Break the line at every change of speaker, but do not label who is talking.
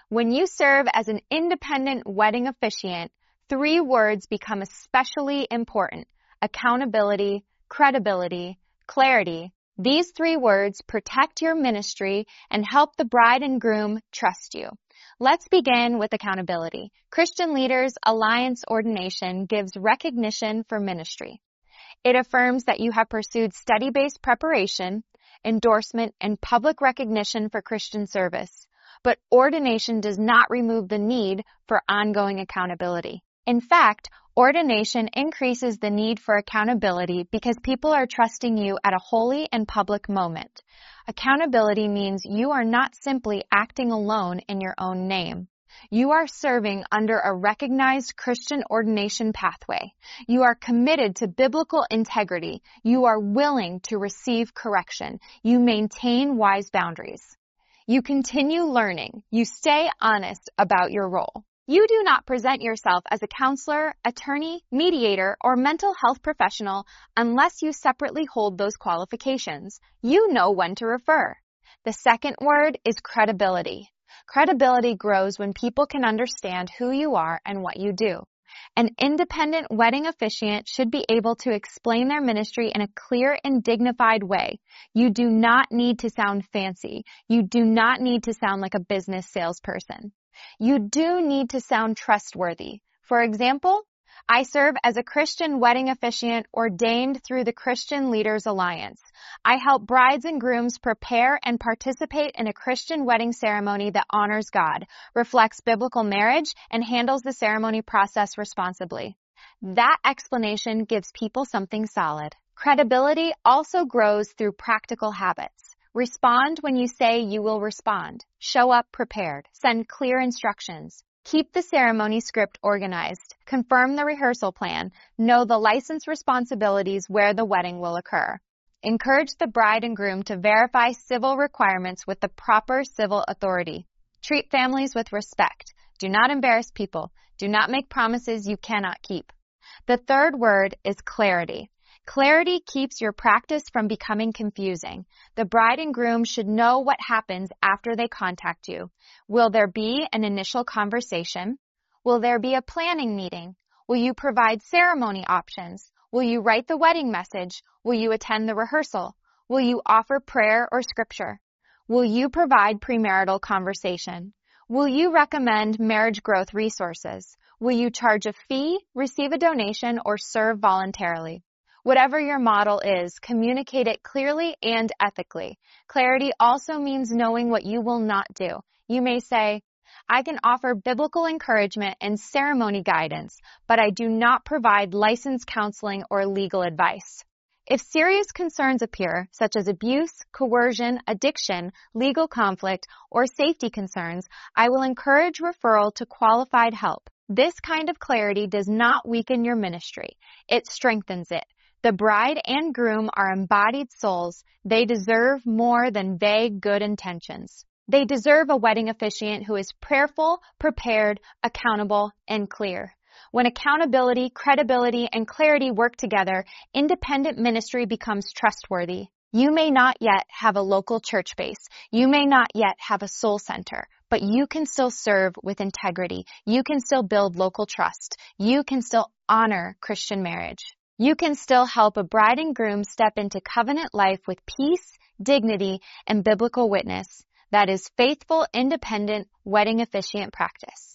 When you serve as an independent wedding officiant, three words become especially important: accountability, credibility, clarity. These three words protect your ministry and help the bride and groom trust you. Let's begin with accountability. Christian Leaders Alliance ordination gives recognition for ministry. It affirms that you have pursued study-based preparation, endorsement, and public recognition for Christian service. But ordination does not remove the need for ongoing accountability. In fact, ordination increases the need for accountability because people are trusting you at a holy and public moment. Accountability means you are not simply acting alone in your own name. You are serving under a recognized Christian ordination pathway. You are committed to biblical integrity. You are willing to receive correction. You maintain wise boundaries. You continue learning. You stay honest about your role. You do not present yourself as a counselor, attorney, mediator, or mental health professional unless you separately hold those qualifications. You know when to refer. The second word is credibility. Credibility grows when people can understand who you are and what you do. An independent wedding officiant should be able to explain their ministry in a clear and dignified way. You do not need to sound fancy. You do not need to sound like a business salesperson. You do need to sound trustworthy. For example, I serve as a Christian wedding officiant ordained through the Christian Leaders Alliance. I help brides and grooms prepare and participate in a Christian wedding ceremony that honors God, reflects biblical marriage, and handles the ceremony process responsibly. That explanation gives people something solid. Credibility also grows through practical habits. Respond when you say you will respond. Show up prepared. Send clear instructions. Keep the ceremony script organized. Confirm the rehearsal plan. Know the license responsibilities where the wedding will occur. Encourage the bride and groom to verify civil requirements with the proper civil authority. Treat families with respect. Do not embarrass people. Do not make promises you cannot keep. The third word is clarity. Clarity keeps your practice from becoming confusing. The bride and groom should know what happens after they contact you. Will there be an initial conversation? Will there be a planning meeting? Will you provide ceremony options? Will you write the wedding message? Will you attend the rehearsal? Will you offer prayer or scripture? Will you provide premarital conversation? Will you recommend marriage growth resources? Will you charge a fee, receive a donation, or serve voluntarily? Whatever your model is, communicate it clearly and ethically. Clarity also means knowing what you will not do. You may say, I can offer biblical encouragement and ceremony guidance, but I do not provide licensed counseling or legal advice. If serious concerns appear, such as abuse, coercion, addiction, legal conflict, or safety concerns, I will encourage referral to qualified help. This kind of clarity does not weaken your ministry. It strengthens it. The bride and groom are embodied souls. They deserve more than vague good intentions. They deserve a wedding officiant who is prayerful, prepared, accountable, and clear. When accountability, credibility, and clarity work together, independent ministry becomes trustworthy. You may not yet have a local church base. You may not yet have a soul center, but you can still serve with integrity. You can still build local trust. You can still honor Christian marriage. You can still help a bride and groom step into covenant life with peace, dignity, and biblical witness. That is faithful, independent wedding officiant practice.